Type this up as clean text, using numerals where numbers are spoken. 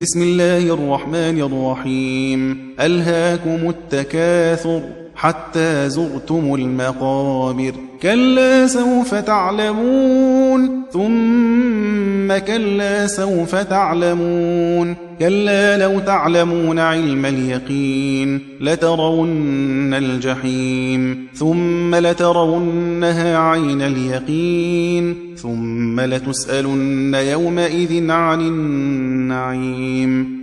بسم الله الرحمن الرحيم. ألهاكم التكاثر حتى زرتم المقابر. كلا سوف تعلمون ثم كلا سوف تعلمون. كلا لو تعلمون علم اليقين لترون الجحيم ثم لترونها عين اليقين ثم لتسألن يومئذ عن النعيم.